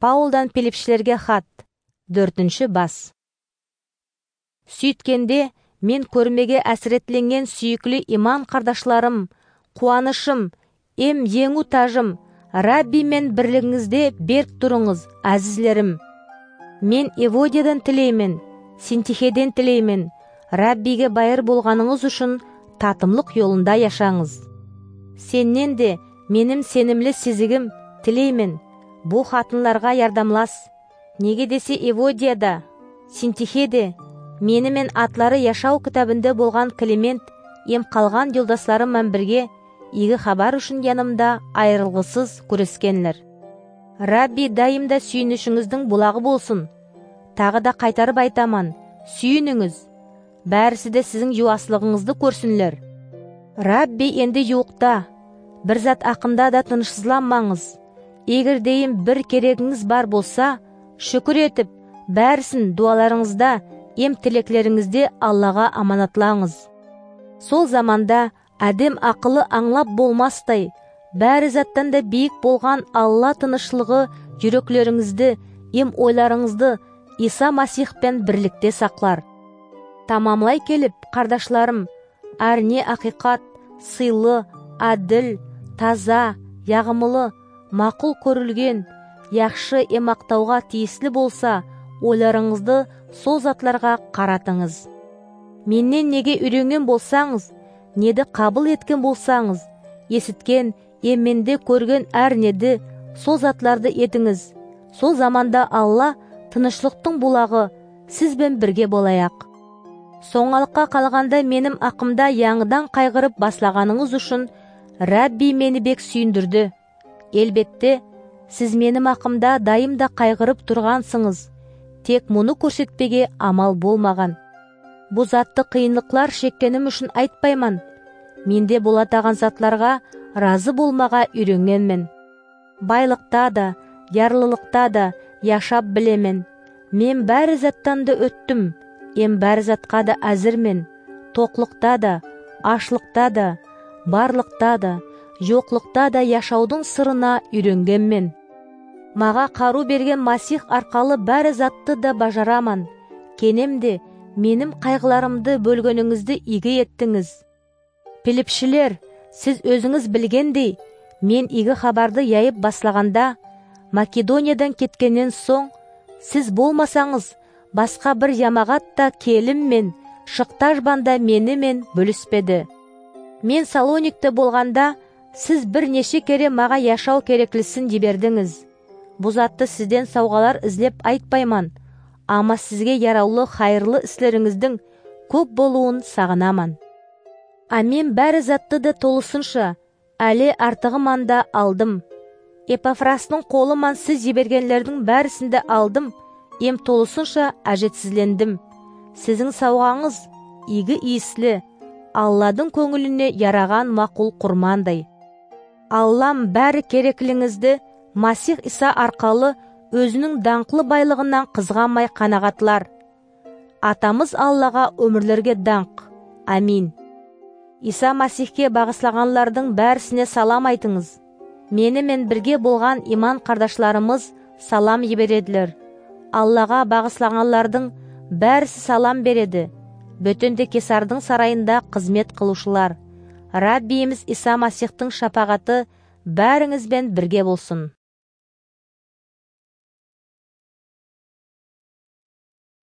Паулдан Филиппшілерге хат, 4 бас. Сөйткенде, мен көрмеге әсіретленген сүйіклі иман қардашларым, қуанышым, еңу тажым, Рабби мен бірлігіңізде берік тұрыңыз, әзізлерім. Мен Еводиядан тілеймін, Синтихеден тілеймін, Раббиге байыр болғаныңыз үшін татымлық жолында яшаңыз. Сеннен де менің сенімлі сезігім тілеймін, бұл хатынларға ярдамлас. Неге десе Еводияда, Синтихеде, менімен атлары яшау кітабында болған Климент, қалған жолдасларыммен бірге игі хабар үшін янымда айырылғысыз көрескенлер. Рабби дайымда сүйінішіңіздің бұлағы болсын. Тағы да қайтарып айтаман, сүйініңіз. Бәрісі де сіздің жуаслығыңызды көрсінлер. Рабби енді юқта, бір зат ақында да тынышсызланмаңыз. Егер дейін бір керегіңіз бар болса, шүкір етіп, бәрісін дуаларыңызда, тілеклеріңізде Аллаға аманатлаңыз. Сол заманда әдем ақылы аңлап болмастай, бәрі заттан да биік болған Алла тынышлығы жүректеріңізді, ойларыңызды Иса Масихпен бірлікте сақлар. Тамамлай келіп, қардашларым, әрне ақиқат, сыйлы, әділ, таза, яғымылы, мақұл көрілген, яқшы мақтауға тиіслі болса, ойларыңызды сол затларға қаратыңыз. Меннен неге үйренген болсаңыз, неді қабыл еткен болсаңыз, есіткен, менде көрген әрнеді, сол затларды етіңіз. Сол заманда Алла тынышлықтың бұлағы сізбен бірге болайық. Соңалыққа қалғанда менің ақымда яңыдан қайғырып баслағаныңыз үшін Рабби мені бек сүйіндірді. Елбетте, сіз менің ақымда дайымда қайғырып тұрғансыңыз. Тек мұны көрсетпеге амал болмаған. Бұл затты қиынлықлар шеккенім үшін айтпайман. Менде болатаған затларға разы болмаға үйренгенмін. Байлықта да, ярлылықта да яшап білемен. Мен бәрі заттанды өттім. Бәрі затқа да әзірмен. Тоқлықта да, ашлықта да, барлықта да, жоқлықта да яшаудың сырына үйренгенмен. Маға қару берген Масих арқалы бәрі затты да бажараман. Кенемде менің қайғыларымды бөлгеніңізді игі еттіңіз. Филиппшілер, сіз өзіңіз білгендей, мен игі хабарды яйып баслағанда, Македониядан кеткеннен соң, сіз болмасаңыз, басқа бір ямағатта келім мен, шықтажбанда менімен бөліспеді. Мен Салоникте болғанда, сіз бір неше кере маға яшау кереклісін дебердіңіз. Бұл затты сізден сауғалар ізлеп айтпайман, ама сізге яраулы хайырлы іслеріңіздің көп болуын сағынаман. Мен бәрі затты да толысынша, әлі артығыманда алдым. Эпафрастың қолыман сіз жібергенлердің бәрісінде алдым, толысынша әжетсізлендім. Сіздің сауғаңыз игі иіслі, Алладың көңіліне яраған мақұл құрмандай. Аллам бәрі керекліңізді Масих Иса арқалы өзінің даңқлы байлығынан қызғанмай қанағатлар. Атамыз Аллаға өмірлерге даңқ. Амин. Иса Масихке бағыслағанлардың бәрісіне салам айтыңыз. Менімен бірге болған иман қардашларымыз салам ебереділер. Аллаға бағыслағанлардың бәрісі салам береді. Бөтенде Кесардың сарайында қызмет қылушылар. Раббиіміз Иса Масихтың шапағаты бәріңізбен бірге болсын.